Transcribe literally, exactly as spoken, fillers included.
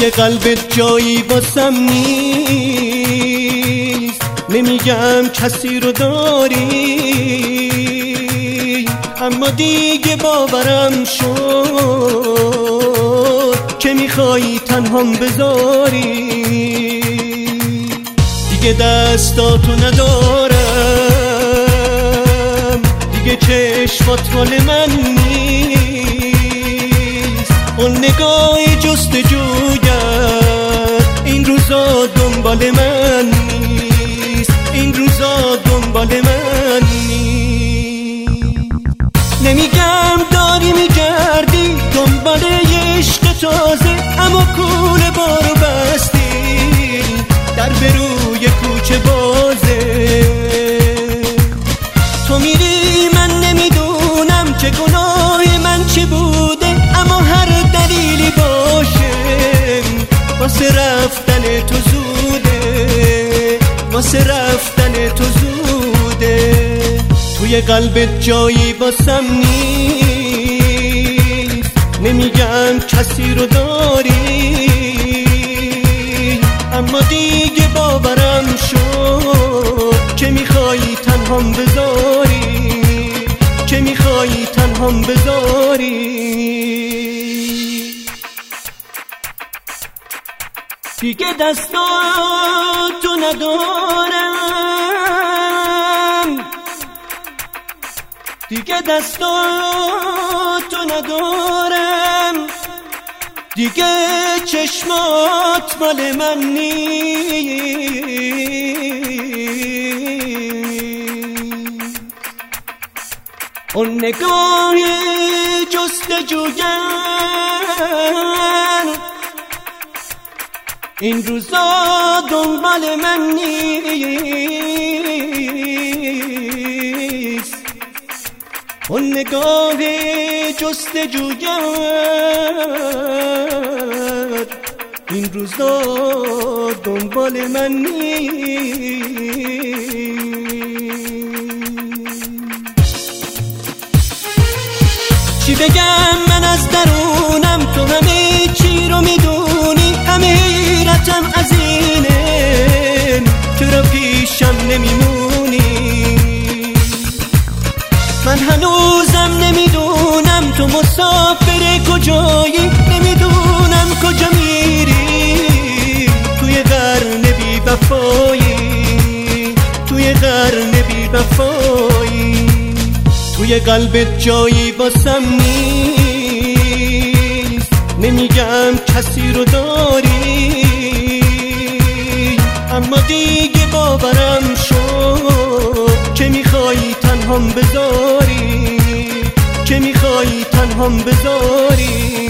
توی قلبت جایی واسم نیست، نمیگم کسی رو داری، اما دیگه باورم شد که میخوایی تنهام بذاری. دیگه دستاتو ندارم، دیگه چشمات مال من نیست، اون نگاه جستجویت این روزا دنبال من نیست، این روزا دنبال من نیست. نمیگم داری میگردی دنبال یه عشق تازه، اما کوله بارو بستی، در به روی کوچه بازه. تو میری من نمیدونم که گناه من چی بوده، اما هر دلیلی باشه واسه رفتن تو زوده، واسه رفتن تو زوده. توی قلبت جایی واسم نیست، نمیگم کسی رو داری، اما دیگه باورم شد که میخوایی تنهام بذاری، که میخوایی تنهام بذاری. دیگه دستاتو ندارم، دیگه دستاتو ندارم، دیگه چشمات مال من نیست، اون نگاه جستجوگر این روزا دنبال من نیست، اون نگاه جستجوگر این روزا دنبال من نیست. چی بگم من از درونم، تو همه چی رو میدونی، همه حیرتم از اینه چرا پیشم نمیمونی. من هنوزم نمیدونم تو مسافر کجایی، نمیدونم کجا میری، توی قرن بی وفایی، توی قرن بی وفایی. توی قلبت جایی واسم نیست، نمیگم کسی رو داری، اما دیگه باورم شد که میخوایی تنهام بذاری، که میخوایی تنهام بذاری.